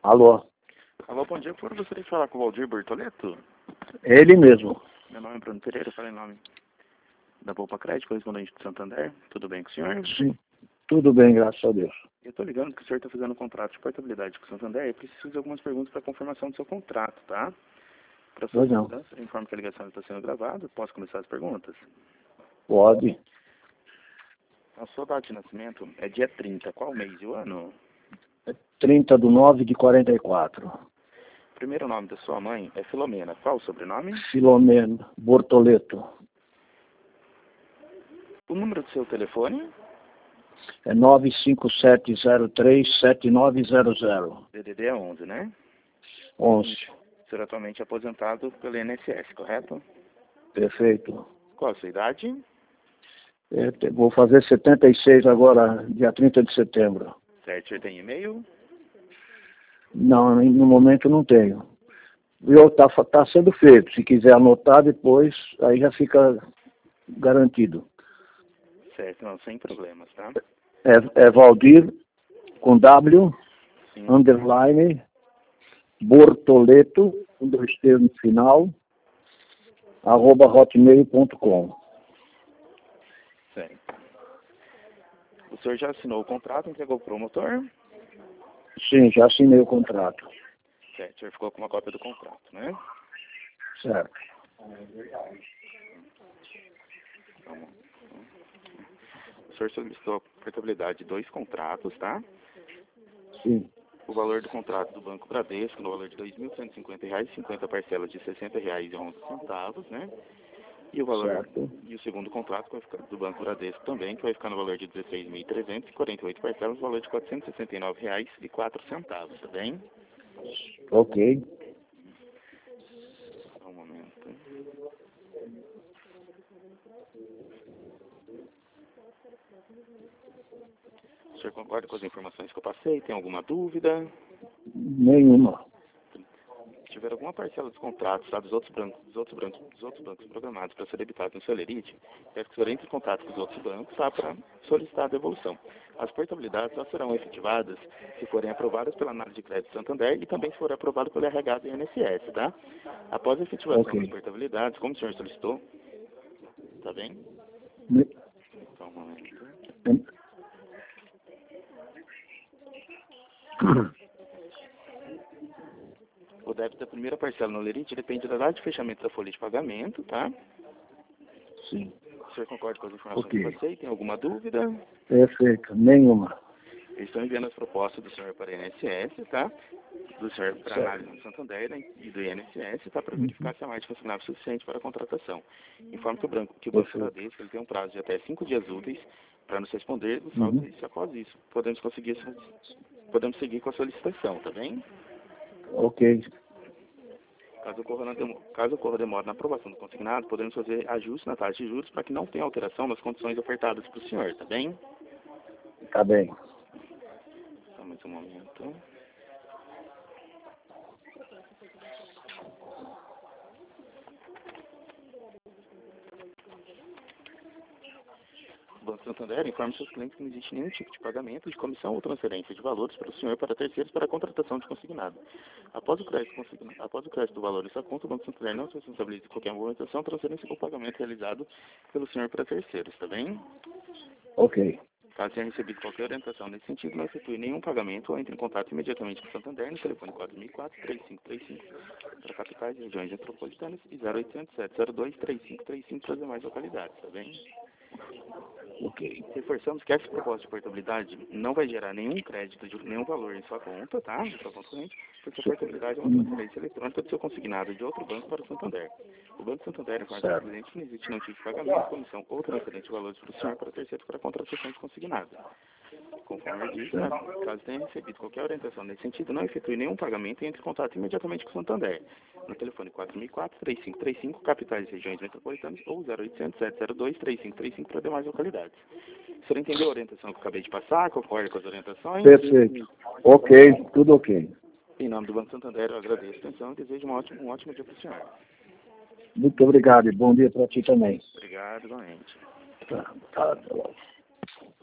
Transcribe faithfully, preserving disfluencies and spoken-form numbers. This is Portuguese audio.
Alô? Alô, bom dia. Por gostaria de falar com o Valdir Bortoleto? Ele mesmo. Meu nome é Bruno Pereira, falei em nome da Poupa Crédito, correspondente de Santander. Tudo bem com o senhor? Sim. Tudo bem, graças a Deus. Eu estou ligando que o senhor está fazendo um contrato de portabilidade com o Santander e preciso de algumas perguntas para confirmação do seu contrato, tá? Para sua Pois não. segurança, eu informo que a ligação está sendo gravada. Posso começar as perguntas? Pode. A sua data de nascimento é dia trinta. Qual mês e o ano? trinta de nove de quarenta e quatro. O primeiro nome da sua mãe é Filomena. Qual o sobrenome? Filomeno Bortoleto. O número do seu telefone? É nove cinco sete zero três sete nove zero zero. D D D é onze, né? onze. O senhor atualmente é aposentado pelo I N S S, correto? Perfeito. Qual a sua idade? É, te- vou fazer setenta e seis agora, dia trinta de setembro. Certo, o senhor tem e-mail? Não, no momento não tenho. Eu tá, fa- tá sendo feito. Se quiser anotar depois, aí já fica garantido. Certo, não, sem problemas, tá? É, é Valdir com W, Sim. underline, Bortoleto, com dois T no final, arroba hotmail ponto com. Certo. O senhor já assinou o contrato, entregou para o promotor? Sim, já assinei o contrato. Certo, o senhor ficou com uma cópia do contrato, né? Certo. Vamos. O senhor solicitou a portabilidade de dois contratos, tá? Sim. O valor do contrato do Banco Bradesco, no valor de dois mil cento e cinquenta reais, cinquenta parcelas de sessenta reais e onze centavos, né? E o valor Certo. e o segundo contrato que vai ficar do Banco Bradesco também, que vai ficar no valor de dezesseis mil trezentos e quarenta e oito parcelas, no valor de quatrocentos e sessenta e nove reais e quatro centavos, tá bem? Ok. Só um momento. O senhor concorda com as informações que eu passei? Tem alguma dúvida? Nenhuma. Se tiver alguma parcela dos contratos, tá, dos outros bancos, dos outros bancos, dos outros bancos programados para ser debitado no Celerite, peço que o senhor entre em contato com os outros bancos, tá, para solicitar a devolução. As portabilidades só serão efetivadas se forem aprovadas pela análise de crédito Santander e também se forem aprovadas pelo R H do I N S S, tá? Após a efetivação Ok. das portabilidades, como o senhor solicitou, tá bem? Ne- Então, um momento. O débito da primeira parcela no Lerite depende da data de fechamento da folha de pagamento, tá? Sim. O senhor concorda com as informações Ok. que eu passei? Tem alguma dúvida? Perfeito. Nenhuma. Eles estão enviando as propostas do senhor para o I N S S, tá? Do senhor para Certo. análise do Santander, né? E do I N S S, tá? Para Uhum. verificar se a margem consignável é suficiente para a contratação. Informe que o Banco, que o Banco Perfeito. Bradesco ele tem um prazo de até cinco dias úteis para nos responder o saldo Uhum. e após isso podemos conseguir, podemos seguir com a solicitação, tá bem? Ok. Caso ocorra, na demo, caso ocorra demora na aprovação do consignado, podemos fazer ajuste na taxa de juros para que não tenha alteração nas condições ofertadas para o senhor, tá bem? Tá bem. Só mais um momento. O Banco Santander informa seus clientes que não existe nenhum tipo de pagamento, de comissão ou transferência de valores para o senhor para terceiros para a contratação de consignado. Após o crédito, consigna, após o crédito do valor em sua conta, o Banco Santander não se responsabiliza de qualquer movimentação, transferência ou pagamento realizado pelo senhor para terceiros, tá bem? Ok. Caso tenha recebido qualquer orientação nesse sentido, não efetue nenhum pagamento ou entre em contato imediatamente com o Santander no telefone quatro mil e quatro, três cinco três cinco para capitais e regiões metropolitanas e zero oitocentos, sete zero dois, três cinco três cinco para as demais localidades, tá bem? Ok. Reforçamos que essa proposta de portabilidade não vai gerar nenhum crédito de nenhum valor em sua conta, tá? De sua conta corrente, porque a portabilidade é uma Uhum. transferência eletrônica do seu consignado de outro banco para o Santander. O Banco Santander informa ao Certo. cliente que não existe nenhum tipo de pagamento, comissão ou transferência de valores para o senhor para terceiros para a contratação de consignado. Conforme eu disse, Certo. caso, caso tenha recebido qualquer orientação nesse sentido, não efetue nenhum pagamento e entre em contato imediatamente com o Santander. No telefone quatro mil e quatro, três cinco três cinco, capitais e regiões metropolitanas, ou zero oitocentos, sete zero dois, três cinco três cinco para demais localidades. O senhor entendeu a orientação que eu acabei de passar? Concorda com as orientações? Perfeito. Ok. Tudo ok. Em nome do Banco Santander, eu agradeço a atenção e desejo um ótimo, um ótimo dia para o senhor. Muito obrigado e bom dia para ti também. Obrigado, igualmente. Tá. Tá. Até logo.